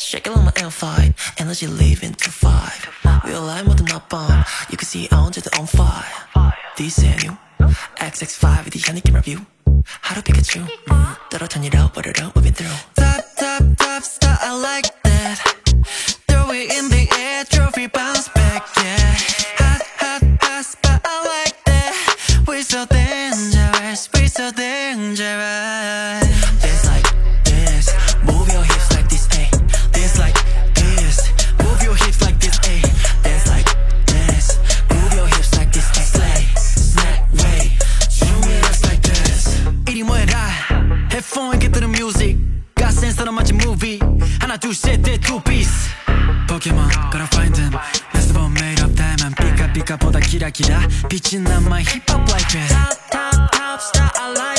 Shake it like my L5 Energy leaving to 5 We alive more than not bomb You can see 언제든 on fire This ain't new XX5 이 향이 review 하루 피카츄 따라 turn it up put it up moving through Top top top star I like that Throw it in the air trophy bounce back yeah Hot hot hot spot I like that We're so dangerous We're so dangerous Dance like this Move your hips like this ayy Dance like this Move your hips like this ayy Dance like this Move your hips like this ayy Slay snack way Show me us like this 이리 모여라 Headphone 게 들은 music got sense 따라 맞은 movie 하나 둘 셋 넷 two piece Pokemon gotta find them Festival made of diamond 삐까삐까보다 기라기라 빛이 난 my hip hop like this Top top top star I like